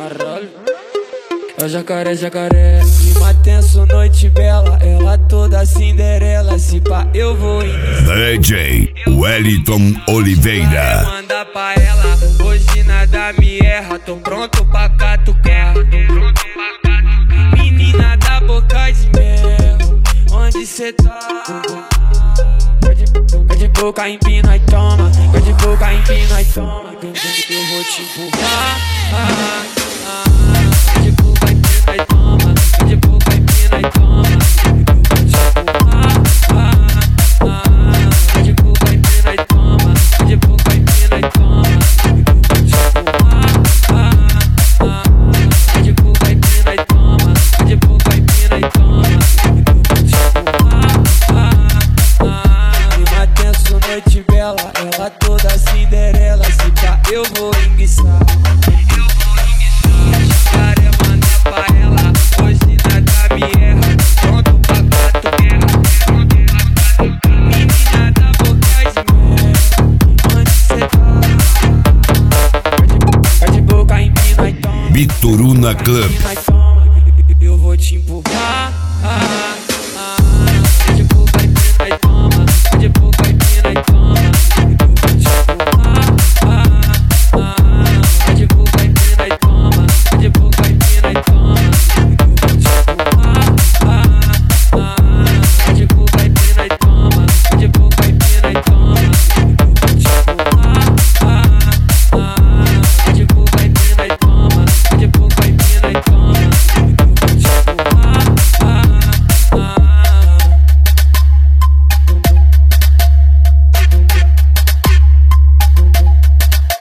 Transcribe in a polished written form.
Caralho. É o jacaré, jacaré. Clima tenso, noite bela. Ela toda Cinderela. Se pá, eu vou DJ Wellington Oliveira. manda pra ela. Hoje nada me erra. Tô pronto pra catucar. Menina da boca de mel, onde cê tá? Quer de boca, empina e toma. Quer de boca, empina e toma. Eu vou te empurrar. Quer de boca, empina e toma. Quer de boca, empina e toma. Quer de boca, empina e toma. Quer de boca, empina e toma. Quer de boca, empina e toma. Quer de boca, empina e toma. Clima tenso, noite bela. Ela toda Cinderela. Se pá, eu vou enguiçar. Jacaré, manda pra ela. Hoje nada me erra. Pronto pra catucar. Menina da boca de mel, onde cê tá? Quer de boca, empina e toma. Bituruna Club. Eu vou te empurrar.